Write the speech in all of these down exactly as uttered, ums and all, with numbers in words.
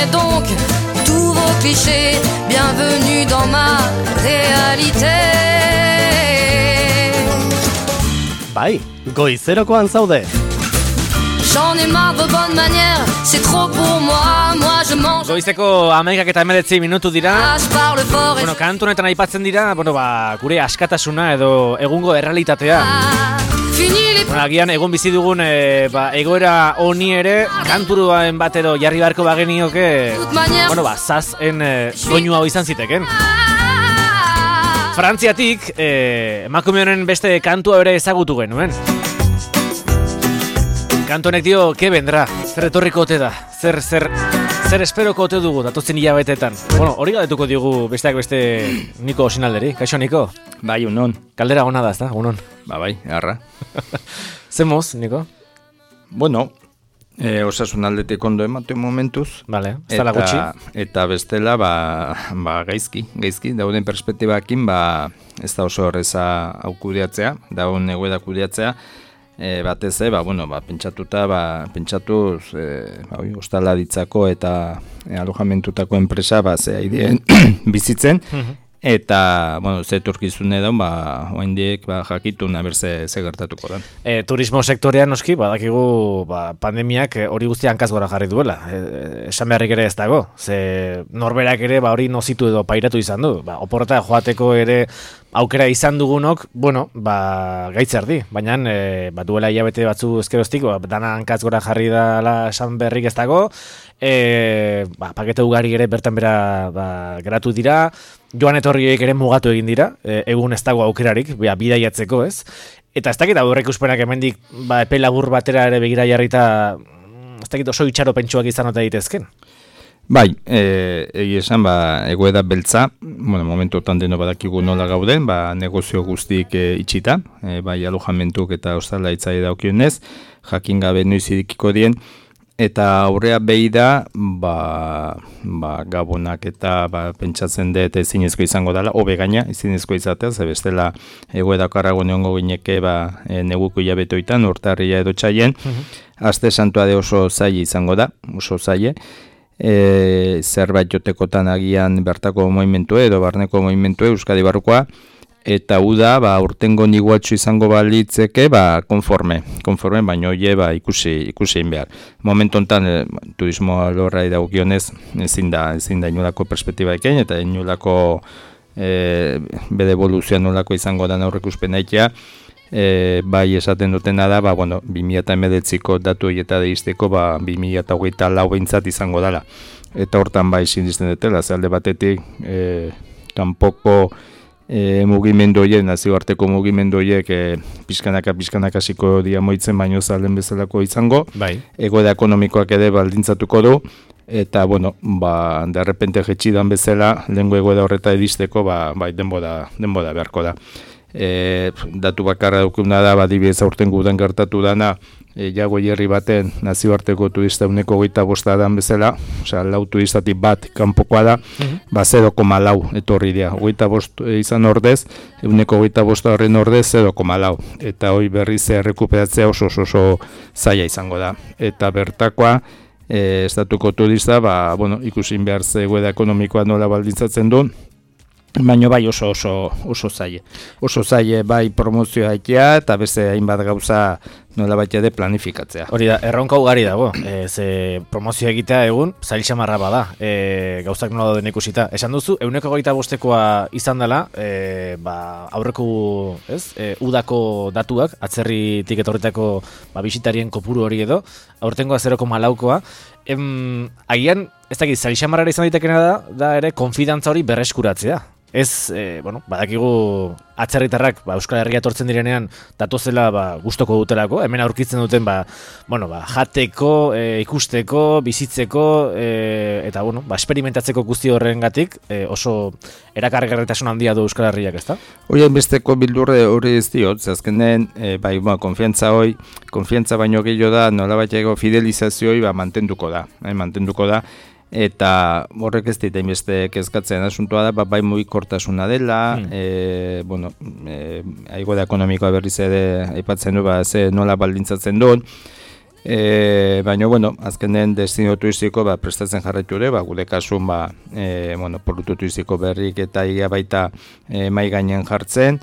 Supprimez donc tous vos clichés, bienvenue dans ma réalité. Bai, goizerokoan zaude. J'en ai marre de vos bonnes manières, c'est trop pour moi, moi je mange. Goizeko hamaikak eta hemeretzi minutu dira. Je parle fort. Bueno, kantu honetan aipatzen dira, bueno, ba, gure askatasuna edo egungo errealitatea. Bueno, agian egun bizi dugun e, ba, egoera honi ere kanturuaen bat edo jarri beharko bagenioke, bueno, ba, zazen e, doinu hau izan ziteken. Frantziatik e, emakume honen beste kantua ere ezagutu genuen. Kantu honek dio, ke bendra, zer etorriko ote da, zer, zer, zer esperoko ote dugu datotzen hilabetetan. Bueno, hori galdetuko diogu besteak beste Niko Osinalderi. Kaixo, Niko? Bai, unon. Kaldera gona da, ezta? Unon. Ba, bai, arra. Zemoz, Niko? Bueno, e, osasun aldetik ondo ematen momentuz. Vale, ez dala gutxi. Eta bestela, ba, ba, gaizki, gaizki, dauden perspektibakin, ba, ez da oso horreza hau kudeatzea, daun egoeda kudeatzea. E, batez, ba, bueno, ba, pentsatuta, ba, pentsatuz, e, ba, ostala ditzako eta e, alojamentutako enpresa, ba, ze aideen bizitzen, uh-huh. Eta, bueno, ze turkizun edo, ba, oaindiek, ba, jakitun, aber ze, ze gertatuko da. E, turismo sektorean, noski, badakigu, ba, pandemiak hori guztia hankaz gora jarri duela. E, esan beharrik ere ez dago. Ze norberak ere, ba, hori nozitu edo pairatu izan du. Ba, oporreta joateko ere aukera izan dugunok, bueno, ba, gaitzerdi. Baina, e, ba, duela hilabete batzu ezkeroztik, ba, dana hankaz gora jarri dela esan beharrik ez dago. E, ba, pakete ugari ere bertan bera ba, geratu dira. Joan etorriek ere mugatu egin dira, e, egun ez dago aukerarik, ba, bidaiatzeko, ez? Eta ez dakit aurrek uspenak hemendik ba, epe labur batera ere begira jarrita, ez dakit oso itxaro pentsuak izan ote daitezken? Bai, egi esan, ba, egoeda beltza, bueno, momentotan deno badakigu nola gauden, ba, negozio guztik e, itxita, e, bai, alojamentuk eta ostala itzai daukionez, jakin gabe noiz irikiko dien, eta aurrea behi da, ba, ba, gabonak eta ba, pentsatzen dut ezinezko izango dela, hobe gaina, ezinezko izatea, ze bestela egoeda karrago neongo gineke ba, e, neguko hilabetoitan, urtarria edo txaien, uh-huh. Aste santua de oso zaile izango da, oso zaile, e, zerbait jotekotan agian bertako movimentu edo barneko movimentu Euskadi barrukoa, eta uda, ba, urtengo niguatxo izango balitzeke, ba, konforme, konforme, baina oie, ba, ikusi, ikusi egin behar. Momentu honetan, e, turismo alorra idagokionez, ezin da, ezin da inolako perspektiba eken, eta inolako e, bede evoluzioa nolako izango da aurreikuspen aitea, e, bai esaten dutena da, ba, bueno, bi mila hemeretziko datu horieta deizteko, ba, bi mila hogeita lau behintzat izango dela. Eta hortan bai sinisten dutela, ze alde batetik, e, kanpoko E, mugimendu horiek, nazioarteko mugimendu horiek e, pixkanaka pixkanaka hasiko dia moitzen baino zalen bezalako izango, bai. Egoera ekonomikoak ere baldintzatuko du, eta, bueno, ba, de repente jetxidan bezala, lehengo egoera horreta edisteko, ba, bai, denbora, denbora beharko da. E, datu bakarra dukuna da, badibidez aurten gudan gertatu dana, e, jago hierri baten nazioarteko turista uneko goita bosta dan bezala, osea, lau turistatik bat kanpokoa da, uh-huh. Ba, zero koma lau etorri dira. Goita bost izan ordez, uneko goita bosta horren ordez, zero koma lau. Eta hoi berriz errekuperatzea oso oso, oso zaila izango da. Eta bertakoa, e, estatuko turista, ba, bueno, ikusin behar zegoeda ekonomikoa nola baldintzatzen du, baina bai oso oso oso zaile. Oso zaile bai promozioa haitea eta beste hainbat gauza nola baita de planifikatzea. Hori da, erronka ugari dago. E, ze promozioa egitea egun, zail xamarra bada, e, gauzak nola dauden ikusita. Esan duzu, euneko goita bostekoa izan dela, e, ba, aurreko, ez, e, udako datuak, atzerritik etorritako ba, bisitarien kopuru hori edo, aurtengoa zero koma laukoa, em, agian, ez dakit, zail xamarra izan ditekena da, da ere, konfidantza hori berreskuratzea. Ez, e, bueno, badakigu atzerritarrak ba, Euskal Herria etortzen direnean datozela ba, gustoko dutelako, hemen aurkitzen duten ba, bueno, ba, jateko, e, ikusteko, bizitzeko e, eta bueno, ba, esperimentatzeko guzti horrengatik e, oso erakargarritasun handia du Euskal Herriak, ezta? Horien besteko bildurre hori ez diot, ze azkenen e, bai, ba, konfiantza hoi, konfiantza baino gehiago da, nolabaiteko fidelizazioi ba, mantenduko da, eh, mantenduko da. Eta horrek ez dit hainbeste kezkatzen asuntoa da, ba, bai mugikortasuna dela, mm. e, bueno, e, aigoda ekonomikoa berriz ere aipatzen du, ba, ze nola baldintzatzen duen, E, baina, bueno, azkenen destino turistiko ba, prestatzen jarraitu ere, ba, gure kasun ba, e, bueno, produktu turistiko berrik eta ia baita e, mai gainen jartzen,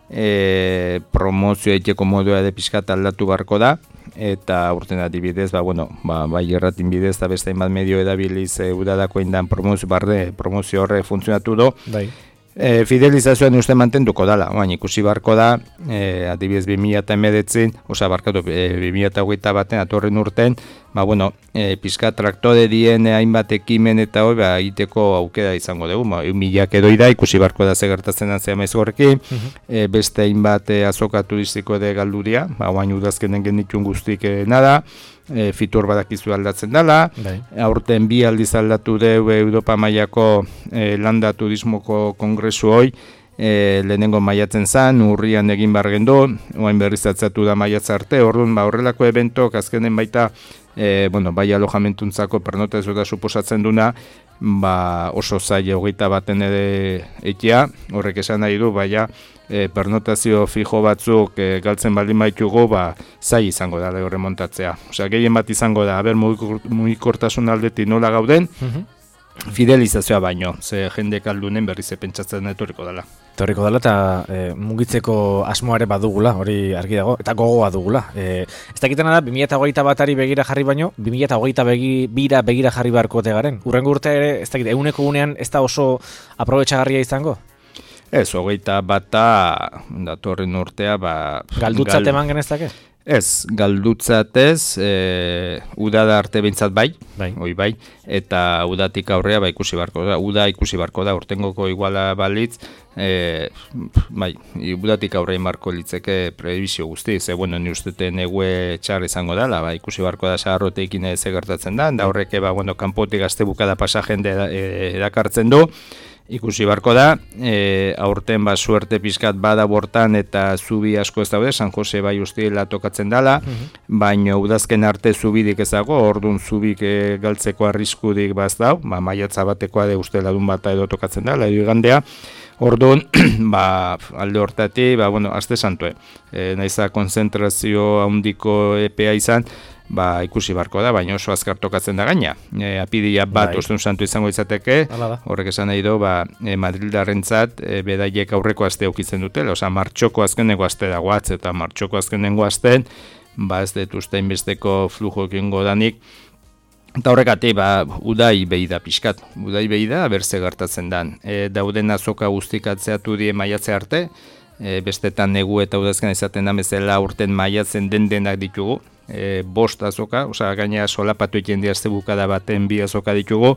e, promozio eiteko modua ere pixkat aldatu barko da, eta urten adibidez, ba, bueno, ba, bai erratin bidez eta beste hainbat medio edabiliz e, udadako indan promozio, barre, promozio horre funtzionatu do, bai. E, fidelizazioan uste mantenduko dala, baina ikusi barko da, e, adibidez bi mila hemeretzin, oza, barkatu, e, bi mila hogeita baten, atorren urten, ba, bueno, e, pizka traktore dien hainbat ekimen eta hori, ba, egiteko aukera izango dugu, ba, milak edo da, ikusi barko da zegertatzen antzea maizgorrekin, uh-huh. e, beste hainbat e, azoka turistiko ere galduria, ba, baina udazkenen genitun guztik e, nada, E, fitur badakizu aldatzen dela, bai. Aurten bi aldiz aldatu deu Europa mailako e, landa turismoko kongresu hoi, e, lehenengo maiatzen zan, urrian egin bargendu, oain berrizatzatu da maiatza arte, orduan ba, horrelako eventok azkenen baita, e, bueno, bai alojamentuntzako pernota ez da suposatzen duna, ba, oso zaila hogeita baten ere ekia, horrek esan nahi du, baina e, pernotazio fijo batzuk e, galtzen baldin baitugu, ba, zai izango da horre montatzea. Osea, gehien bat izango da, aber, mugikortasun aldetik nola gauden, uh-huh. Fidelizazioa baino, ze jende kaldunen berriz pentsatzen etorriko dela. Etorriko dela eta e, mugitzeko asmoa ere badugula, hori argi dago, eta gogoa dugula. E, ez dakitena da, bi mila hogeita batari begira jarri baino, bi mila hogeita begi, bira begira jarri beharko garen. Urrengo urte ere, ez dakit, eguneko unean ez da oso aprobetxagarria izango? Ez, hogeita bata datorren urtea, ba... Galdutzat eman genezake? Ez, galdutzatez, e, udada arte behintzat bai, bai, oi bai, eta udatik aurrea ba ikusi barko da, uda ikusi barko da, urtengoko iguala balitz, e, bai, udatik aurrea marko litzeke prebizio guzti, ze bueno, ni ustete negue txar izango dela, ba ikusi barko da sagarrotekin ez gertatzen da, da horreke ba, bueno, kanpotik gazte bukada pasa jende erakartzen du, ikusi barko da, e, aurten ba suerte pizkat bada bortan eta zubi asko ez daude, San Jose bai ustiela tokatzen dala, uh-huh. baino udazken arte zubidik ezago, ordun zubik e, galtzeko arriskudik baz dau, ba, maiatza batekoa de ustela dun bata edo tokatzen dala, edo igandea, orduan, ba, alde hortatik, ba, bueno, aste santue, e, naiza konzentrazio handiko epea izan, ba, ikusi barko da, baina oso azkar tokatzen da gaina. E, apidia bat bai. Ostun santu izango izateke, horrek esan nahi du, ba, e, Madrildarrentzat e, bedaiek aurreko aste aukitzen dutela, osea, martxoko azkenengo aste dago atz, eta martxoko azkenengo asten, ba, ez dut uste inbesteko flujo ekingo danik, eta horrekati, ba, udai behi da pixkat, udai behi da, berze gertatzen dan. E, dauden azoka guztik atzeatu die maiatze arte, e, bestetan negu eta udazken izaten da bezala urten maiatzen den denak ditugu, E, bost azoka, osea gaina solapatu egiten diazte bukada baten bi azoka ditugu,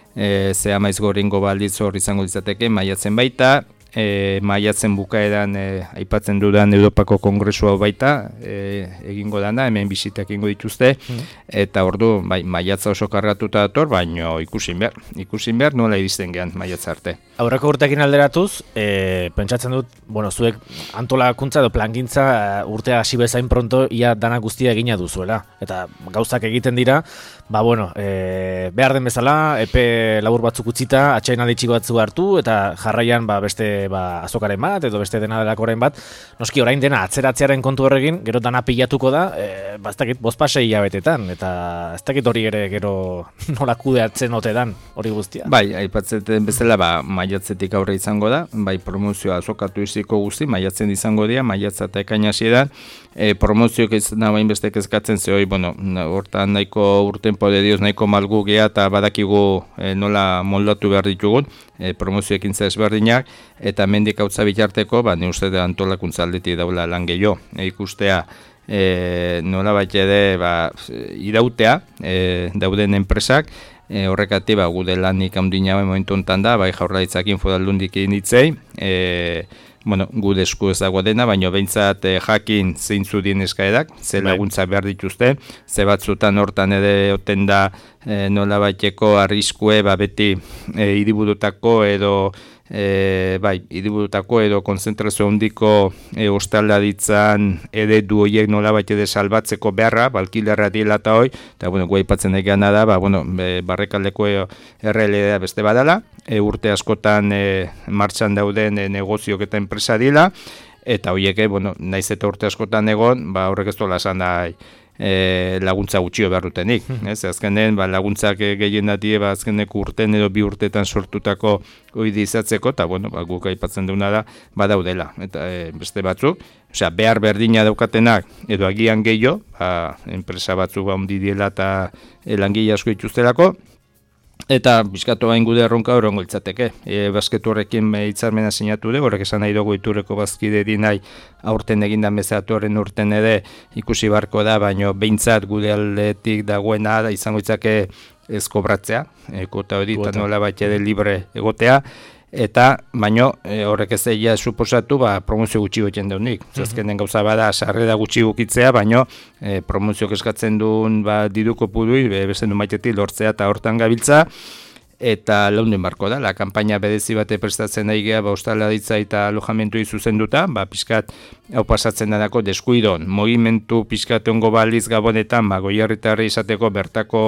e, ze amaiz goringo balditz hor izango ditzateke, maiatzen baita, e, maiatzen bukaeran e, aipatzen dudan Europako Kongresu hau baita, e, egingo dana, hemen bisitak egingo dituzte, mm. eta ordu, bai, maiatza oso kargatuta dator, baino ikusin behar, ikusin behar nola iristen gehan maiatza arte. Aurreko urtekin alderatuz, e, pentsatzen dut, bueno, zuek antolakuntza edo plangintza urtea hasi bezain pronto ia dana guztia egina duzuela. Eta gauzak egiten dira, ba bueno, e, behar den bezala, epe labur batzuk utzita, atxainaldi txiko batzu hartu, eta jarraian ba, beste ba, azokaren bat, edo beste dena delakoren bat, noski orain dena atzeratzearen kontu horrekin, gero dana pilatuko da, e, ba, ez dakit, bospa sei hilabetetan, eta ez dakit hori ere gero nola kudeatzen ote dan, hori guztia. Bai, aipatzen bezala, ba, maiatzetik aurre izango da, bai promozioa azokatu iziko guzti, maiatzen izango dira, maiatza eta ekaina hasieran, e, promozioak ez nabain bestek ezkatzen zehoi, bueno, hortan nahiko urtempo de Dios nahiko malgu gea eta badakigu e, nola moldatu behar ditugun, e, promozioekin ezberdinak, eta mendik hautza bitarteko, ba, ni uste da antolakuntza aldetik daula lan gehiago, e, ikustea, e, nola bat ere, ba, irautea, e, dauden enpresak, E, horrekati ba, gude lanik handina momentu honetan da, bai Jaurlaritzakin Foraldundik initzei, e, bueno, gude esku ez dago dena, baina behintzat e, jakin zeintzu dien eskaerak, ze laguntza behar dituzte, ze batzutan hortan ere oten da e, nola baiteko arriskue, ba, beti e, hiriburutako edo E, bai, hiriburutako edo konzentrazio handiko e, ostaldaritzan eredu horiek nolabait ere salbatzeko beharra, balkilerra diela eta hoi, eta bueno, gu aipatzen egana da, ba, bueno, be, barrekaldeko erre ele da beste badala, e, urte askotan e, martxan dauden e, negoziok eta enpresa dila, eta horiek, bueno, naiz eta urte askotan egon, ba, horrek ez dola esan da, e, laguntza gutxio behar dutenik. Ez? Azkenen, ba, laguntzak gehien datie, ba, azkeneko urten edo bi urtetan sortutako hori izatzeko, eta bueno, ba, guk aipatzen duguna da, badaudela, eta e, beste batzuk, osea, behar berdina daukatenak, edo agian gehiago, ba, enpresa batzuk ba, ondi diela eta e, langile asko dituztelako, eta bizkatu hain gude erronka horrengo iltzateke. E, basketu horrekin hitzarmena sinatu dugu, horrek esan nahi dugu iturreko bazkide di nahi aurten egindan bezatu horren urten ere ikusi barko da, baino behintzat gude aldetik dagoena da izango itzake ez kobratzea, e, kota hori eta nola bat ere libre egotea, eta baino e, horrek ez egia suposatu ba, promozio gutxi goiten deunik. Mm-hmm. Zazkenen gauza bada sarrera gutxi gukitzea, baino e, promozioak eskatzen duen ba, diduko pudui, be, bezen du maitetik lortzea eta hortan gabiltza, eta launduen barko da, la kampaina bedezi bate prestatzen nahi geha, ba, ostalaritza eta alojamentu zuzenduta, ba, pixkat hau pasatzen danako deskuidon, mogimentu pixkat ongo baliz gabonetan, ba, goiarritarri izateko bertako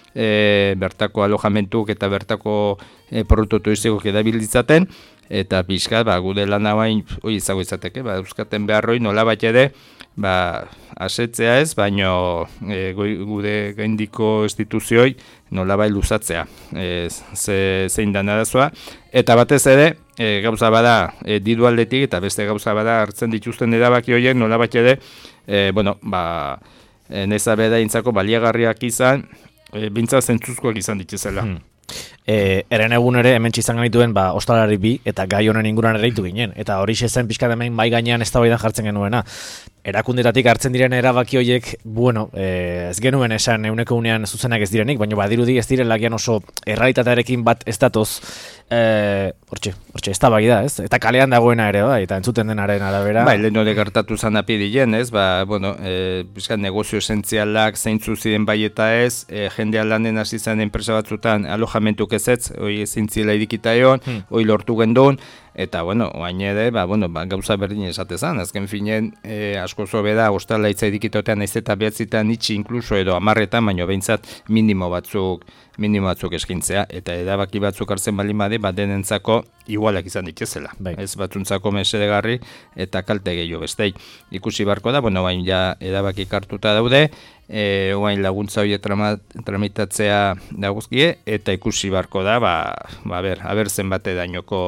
E, bertako alojamentuk eta bertako e, produktu turistikok edabilitzaten, eta pixkat, ba, gude lan hauain hori izago izateke, ba, euskaten beharroi nola bat ere, ba, asetzea ez, baino e, gude gaindiko instituzioi nola bai luzatzea, e, ze, zein dan arazoa, eta batez ere, e, gauza bada e, didu aldetik, eta beste gauza bada hartzen dituzten erabaki horiek nola bat ere, e, bueno, ba, e, neza beda intzako baliagarriak izan, E, bintza zentzuzkoak izan dituzela. Hmm. E, eren egun ere hemen txizan ganituen ba, ostalari bi eta gai honen inguran ere ditu ginen. Eta hori zen pixka hemen bai gainean eztabaidan jartzen genuena. Erakundetatik hartzen diren erabaki horiek, bueno, e, ez genuen esan euneko unean zuzenak ez direnik, baina badirudi ez diren lagian oso errealitatearekin bat ez datoz, e, hortxe, hortxe, ez da bagi da, ez? Eta kalean dagoena ere, ba, eta entzuten denaren arabera. Ba, lehen hori gertatu zan apidien, ez? Ba, bueno, e, bizkat negozio esentzialak zeintzu ziren bai eta ez, e, jendea lanen hasi zen enpresa batzutan alojamentuk ezetz, hori zintzila idikita egon, hmm. hori lortu gendun, eta, bueno, oain ere, ba, bueno, ba, gauza berdin esatezan, azken finen, e, asko zobe da, ostala itza edikitotean naiz eta behatzitan itxi inkluso edo amarretan, baino behintzat minimo batzuk, minimo batzuk eskintzea, eta edabaki batzuk hartzen baldin bade, bat denentzako igualak izan dituzela. Bai. Ez batzuntzako mesedegarri eta kalte gehiago bestei. Ikusi barko da, bueno, bain ja edabaki hartuta daude, e, oain laguntza horiek tramitatzea dagozkie, eta ikusi barko da, ba, ba ber, aber zenbate dainoko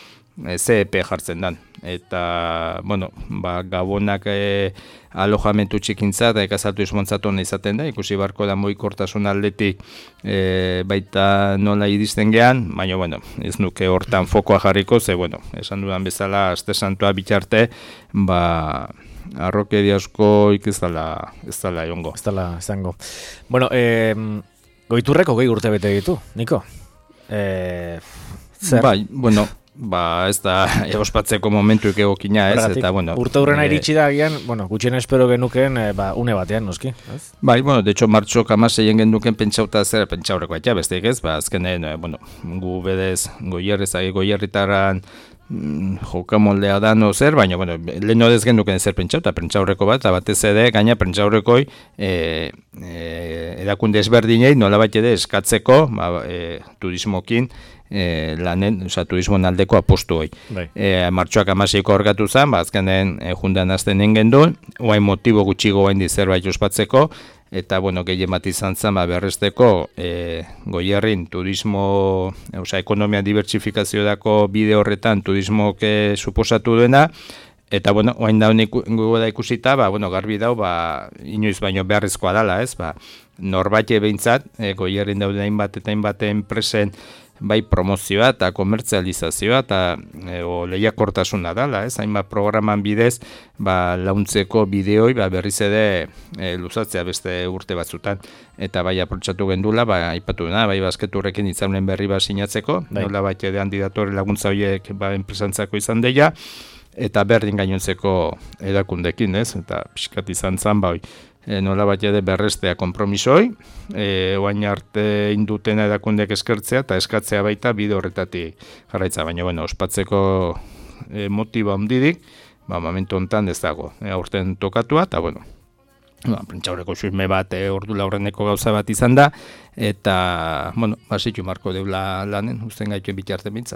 C E P jartzen dan. Eta, bueno, ba, gabonak e, alojamentu txikintza eta ekazaltu izmontzatu hona izaten da, ikusi barko da mugikortasun aldetik e, baita nola iristen gehan, baina, bueno, ez nuke hortan fokoa jarriko, ze, bueno, esan dudan bezala, aste santua bitxarte, ba, arrokeri asko ikiztala, ez dala egongo. Ez dala, izango. Bueno, eh, goiturreko gehi urte bete ditu, Niko? Eh, zer? Bai, bueno, ba, ez da egospatzeko momentuik egokina, ez, eta, bueno... Urte hurrena e... iritsi da agian, bueno, gutxien espero genuken, e, ba, une batean, noski, ez? Bai, bueno, de hecho, martxok amaseien genduken pentsauta zer, pentsaureko atia, besteik ez, ba, azkenen, e, bueno, gu bedez, goierrez, goierritaran, mm, jokamoldea da no zer, baina, bueno, lehen odez genduken zer pentsauta, pentsaureko bat, eta batez ere, gaina pentsaurekoi, e, e, edakunde ezberdinei, nola bat ere eskatzeko, ba, e, turismokin, E, lanen, oza, turismoan aldeko apostu hoi. Bai. E, martxoak amaseiko orgatu zen, ba, azkenen e, jundan azten ingen duen, oain motibo gutxigo hain zerbait ospatzeko, eta, bueno, gehien bat izan zen, ba, berresteko, e, goierrin turismo, oza, ekonomia dibertsifikazio dako bide horretan turismok e, suposatu duena, eta, bueno, oain daun iku, da ikusita, ba, bueno, garbi dau, ba, inoiz baino beharrezkoa dala, ez, ba, norbait behintzat, e, goierrin dauden hainbat eta hainbat enpresen, bai promozioa eta komertzializazioa eta e, lehiakortasuna dela, ez? Hainbat programan bidez, ba, launtzeko bideoi ba, berriz ere e, luzatzea beste urte batzutan. Eta bai aprotxatu gendula, ba, aipatu dena, bai basketurrekin hitzarmen berri bat sinatzeko, bai. Nola bat ere handidatore laguntza horiek ba, enpresantzako izan deia, eta berdin gainontzeko edakundekin, ez? Eta pixkat izan zan, bai, e, nola bat ere berrestea konpromisoi, e, oain arte induten edakundek eskertzea eta eskatzea baita bide horretatik jarraitza, baina, bueno, ospatzeko e, motiba ondidik, ba, momentu honetan ez dago, e, aurten tokatua, eta, bueno, ba, prentxaurreko suizme bat e, ordu laurreneko gauza bat izan da, eta, bueno, basitu marko deula lanen, usten gaituen bitarte bintzat.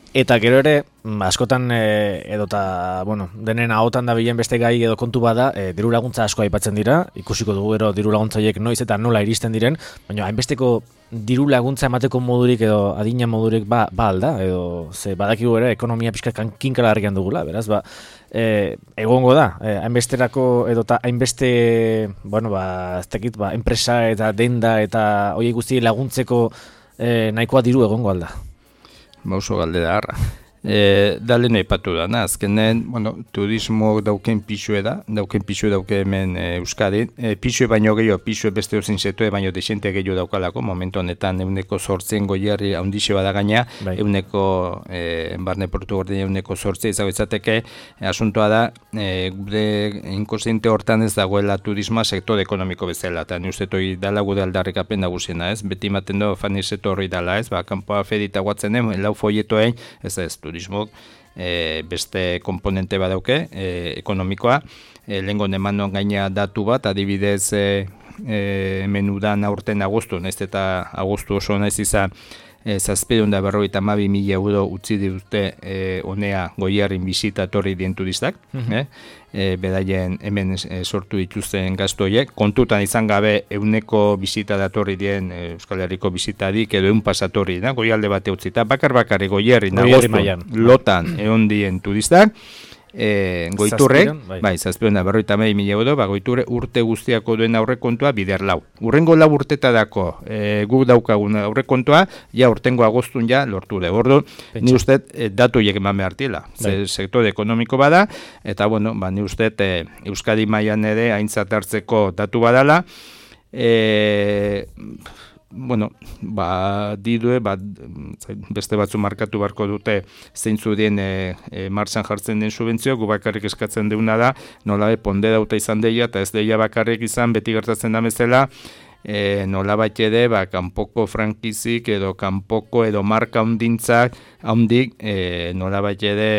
Eta gero ere, askotan e, edota, bueno, denen ahotan da bilen beste gai edo kontu bada, e, diru laguntza asko aipatzen dira, ikusiko dugu gero diru laguntzaiek noiz eta nola iristen diren, baina hainbesteko diru laguntza emateko modurik edo adina modurik ba, ba alda, edo ze badakigu ere ekonomia pixka kinkala argian dugula, beraz, ba, e, egongo da, e, hainbesterako edota hainbeste, bueno, ba, ez dakit, ba, enpresa eta denda eta horiek guzti laguntzeko e, nahikoa diru egongo alda. Bauzo galde da harra. E, Dalen aipatu da, na, azkenen, bueno, turismo dauken pixue da, dauken pixue dauke hemen e, Euskadin. E, pixue baino gehiago, pixue beste ozin zetue, baino desente gehiago daukalako, momentu honetan euneko sortzen goiarri haundixe bada gaina, bai. euneko, e, barne portu gordin euneko sortzea izago izateke, e, asuntoa da, e, gure inkonsciente hortan ez dagoela turismoa sektore ekonomiko bezala, eta ni uste toi dala gude aldarrikapen nagusiena, ez? Beti maten do, fani setorri dala, ez? Ba, kanpoa fedita guatzen den, lau foietoen, ez ez, turismok e, beste komponente badauke e, ekonomikoa, e, lehenko nemanon gaina datu bat, adibidez e, e, menudan aurten agostu, naiz eta agostu oso naiz izan e, zazpedun da berrogeita hamabi mila euro utzi dute e, honea goiarrin bisita etorri dien turistak, mm-hmm. eh? E, bedaien hemen e, sortu dituzten gastu horiek, kontutan izan gabe euneko bisita datorri dien e, Euskal Herriko bisitadik edo eun pasatorri da, goialde bate utzita, bakar bakarri goierri nagostu lotan egon dien turistak, e, goiturrek, bai, bai zazpion da berroita mei mila euro, ba, goiturre urte guztiako duen aurrekontua bider lau. Urrengo lau urtetadako e, guk daukagun aurrekontua, ja urtengo agostun ja lortu de. Ordu, ni uste e, datu hiek eman behartila. Bai. Sektore ekonomiko bada, eta bueno, ba, ni uste e, Euskadi mailan ere aintzat hartzeko datu badala, e, bueno, ba, didue, ba, beste batzu markatu barko dute zeintzu dien e, e, martxan jartzen den subentzio, gu bakarrik eskatzen deuna da, nola be, ponde dauta izan deia, eta ez deia bakarrik izan, beti gertatzen da bezala, e, nola bat ere, ba, kanpoko frankizik edo kanpoko edo marka ondintzak, ondik, e, nola bat ere,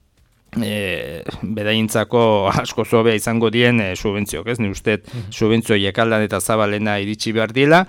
E, bedaintzako asko zobea izango dien e, subentziok, ez? Ni uste subentzio jekaldan eta zabalena iritsi behar dila,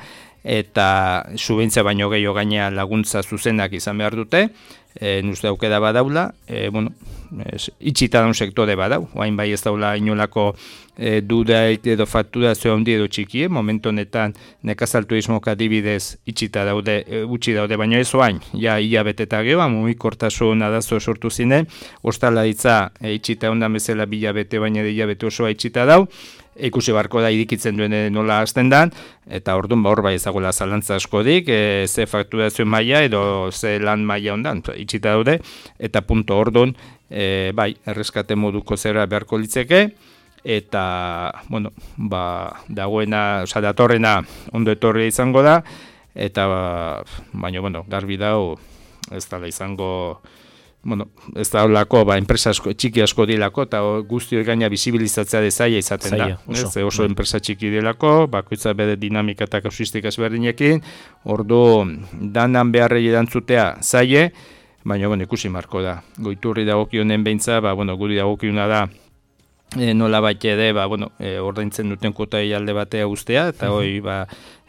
eta subentzia baino gehiago gaina laguntza zuzenak izan behar dute, e, ni uste aukera badaula, e, bueno, es, itxita daun sektore badau, oain bai ez daula inolako e, duda edo fakturazio handi edo txikie, momentu honetan nekazal turismok adibidez itxita daude, e, utxi daude, baina ez oain, ja ia beteta gehoa, mugikortasun arazo sortu zinen, ostalaritza e, itxita ondan bezala bila bete, baina ia bete osoa itxita dau, ikusi barko da idikitzen duen nola hasten dan, eta orduan ba hor bai ezagola zalantza askodik, e, ze fakturazio maila edo ze lan maila ondan, itxita daude, eta punto orduan, e, bai, erreskate moduko zera beharko litzeke, eta, bueno, ba, dagoena, oza, datorrena ondo etorria izango da, eta, ba, baina, bueno, garbi dau, ez dala izango, bueno, ez da holako, ba, enpresa asko, txiki asko dilako, eta guzti hori gaina bisibilizatzea dezaia izaten Zaila, da. Oso, ez, oso enpresa txiki dilako, bakoitza bere dinamika eta kausistika ezberdinekin, ordu danan beharrei erantzutea zaie, baina, bueno, ikusi marko da. Goiturri dagokionen beintza, ba, bueno, guri dagokiona da, e, nola bat ere, ba, bueno, e, ordaintzen duten kota alde batea ustea, eta hoi, ba,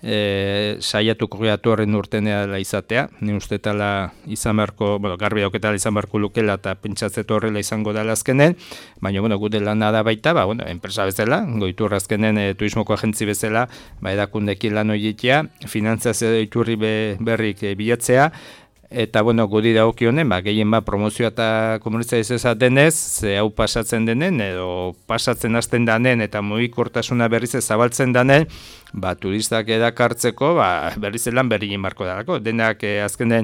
E, saiatuko gehiatu horren urtenea dela izatea, ni uste tala izan beharko, bueno, garbi dauketala izan beharko lukela eta pentsatzeto horrela izango dela azkenen, baina, bueno, gure lana da baita, ba, bueno, enpresa bezala, goitur azkenen e, turismoko agentzi bezala, ba, edakundekin lan hoietia, finantzazio iturri be, berrik e, bilatzea, eta, bueno, guri dagokionen, ba, gehien ba, promozioa eta komunizazioa izatenez, ze hau pasatzen denen, edo pasatzen hasten danen, eta mugikortasuna berriz zabaltzen danen, ba, turistak edakartzeko, ba, berriz lan berri marko dalako. Denak eh, azkenen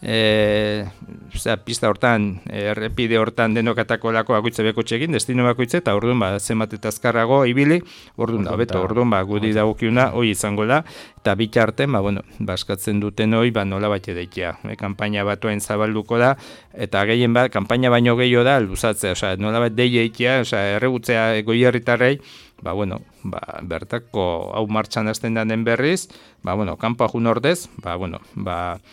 e, zera, pista hortan, errepide hortan denokatako lako bakoitze beko txekin, destino bakoitze, eta orduan, ba, zenbat eta azkarrago ibili, orduan da, beto, orduan, ba, guri dagokiuna, hoi izango da, eta bitarten, ba, bueno, baskatzen duten hoi, ba, nola bat edaitea, e, kanpaina batuain zabalduko da, eta gehien bat, kanpaina baino gehiago da, luzatzea, osea, nola bat deieitea, osea, erregutzea goierritarrei, ba, bueno, ba, bertako hau martxan hasten den berriz, ba, bueno, kanpoa jun ordez, ba, bueno, ba,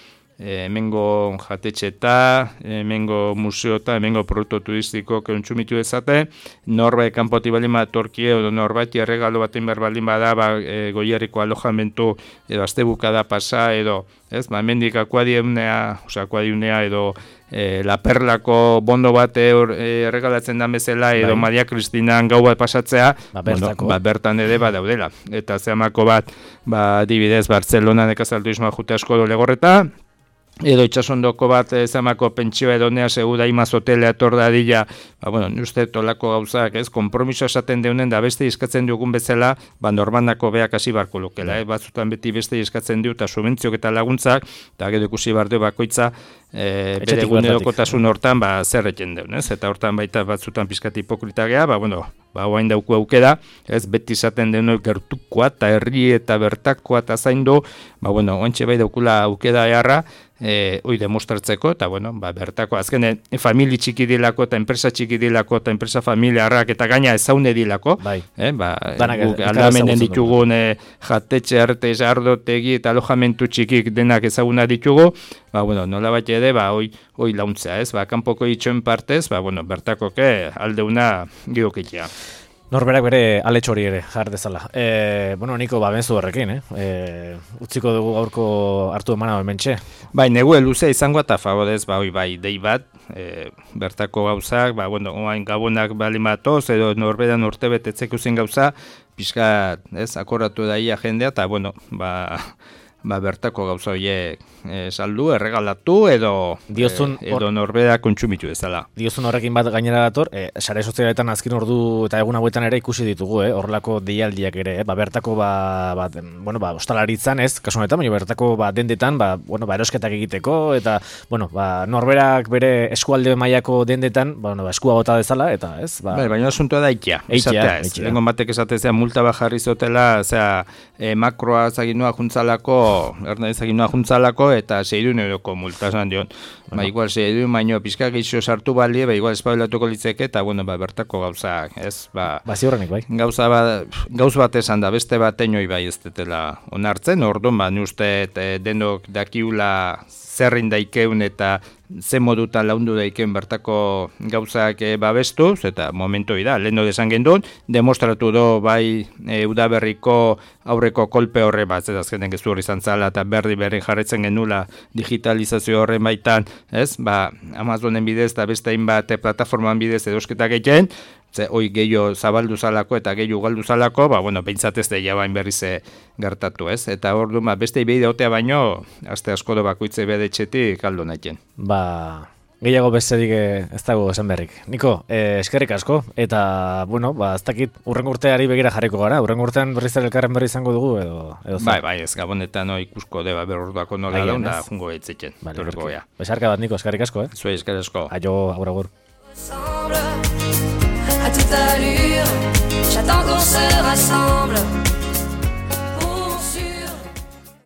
e, hemengo jatetxeta, hemengo museota, hemengo produktu turistiko kontsumitu dezate, norbait kanpoti baldin bat torkie edo norbait erregalo baten behar baldin bada, ba, e, goierriko alojamentu edo astebukada pasa edo, ez, ba, hemendik akuadiunea, osea, akuadiunea edo e, La Perlako bondo bat e, erregalatzen da bezala edo bai. Maria Kristinan gau bat pasatzea, ba, bueno, ba, bertan ere ba daudela. Eta zehamako bat, ba, adibidez, Bartzelona nekazal turismoa jute asko do legorreta, edo itxasondoko bat ezamako pentsioa edonea segura imaz hotela etor dadila, ba, bueno, uste tolako gauzak, ez, kompromiso esaten deunen da beste eskatzen dugun bezala, ba, normanako beak hasi barko lukela, eh? Batzutan beti beste eskatzen du, eta subentziok eta laguntzak, eta gero ikusi bardu bakoitza, e, bere gunerokotasun hortan, ba, zer eten deun, ez, eta hortan baita batzutan pizkat hipokrita gea, ba, bueno, ba, oain dauku aukeda, ez, beti izaten denu gertukoa, eta herri eta bertakoa eta zaindu, ba, bueno, oantxe bai daukula aukeda eharra, E, hoi demostratzeko, eta bueno, ba, bertako, azkenen, famili txiki dilako, eta enpresa txiki dilako, eta enpresa familia harrak, eta gaina ezaune dilako, bai. eh, ba, guk aldamenen ditugun e, jatetxe, arte, ardotegi, eta alojamentu txikik denak ezaguna ditugu, ba, bueno, nola bat ere, ba, hoi, hoi launtzea, ez, ba, kanpoko itxoen partez, ba, bueno, bertakoke aldeuna giokitea. Norberak bere aletxo hori ere, jar dezala. E, bueno, Niko, ba, benzu horrekin, eh? E, utziko dugu gaurko hartu emana hementxe. Bai, negue luze izango eta favorez, ba, oi, bai, dei bat, e, bertako gauzak, ba, bueno, oain gabonak bali matoz, edo norberan urte betetzeko zen gauza, pixka, ez, akoratu daia jendea, eta, bueno, ba... ba, bertako gauza horiek e, saldu, erregalatu edo diozun, e, edo norbera kontsumitu ezala. Diozun horrekin bat gainera dator, e, sare sozialetan azken ordu eta egun hauetan ere ikusi ditugu, eh, horrelako deialdiak ere, eh, ba, bertako ba, ba, bueno, ba, ostalaritzan ez, kasu honetan, baina bertako ba, dendetan, ba, bueno, ba, erosketak egiteko, eta, bueno, ba, norberak bere eskualde mailako dendetan, ba, bueno, ba, eskua bota dezala, eta ez, ba... Bai, baina asuntua da ikia, izatea ez. Lengon batek esatezea multa bajarri zotela, zera, e, makroa zaginua juntzalako, ernaiz zaginua juntzalako, eta seirun euroko multa esan dion. Ba, igual seirun baino pizka gehiago sartu balie, ba, igual espabilatuko litzeke, eta, bueno, ba, bertako gauzak, ez, ba... Ba, ziurrenik, bai. Gauza bat, gauz bat esan da, beste bat enoi bai ez detela onartzen, orduan, ba, ni uste e, denok dakiula zerrin daikeun eta ze modutan laundu daiken bertako gauzak e, babestuz, eta momentu da, leheno desan gendun, demostratu do bai e, udaberriko aurreko kolpe horre bat, ez azkenen gezu hori zantzala, eta berri berri jarretzen genula digitalizazio horren baitan, ez, ba, Amazonen bidez eta beste hainbat plataforman bidez edosketak egiten, ze hoi gehiago zabaldu zalako eta gehiago galdu zalako, ba, bueno, behintzat ez deia bain berriz gertatu, ez? Eta hor du, ba, beste ibei daotea baino, azte asko do bakoitze bedetxetik aldo nahiten. Ba, gehiago besterik ez dago esan berrik. Niko, eh, eskerrik asko, eta, bueno, ba, ez dakit, urrengo urteari begira jarriko gara, urrengo urtean berriz elkarren berri izango dugu, edo, edo bai, bai, ez gabonetan no, ikusko deba berorduako nola daun, da jungo etzetzen. Vale, besarka bat, Niko, eskerrik asko, eh? Zuei, eskerrik asko. Aio, agur, agur. À toute allure, j'attends qu'on se rassemble.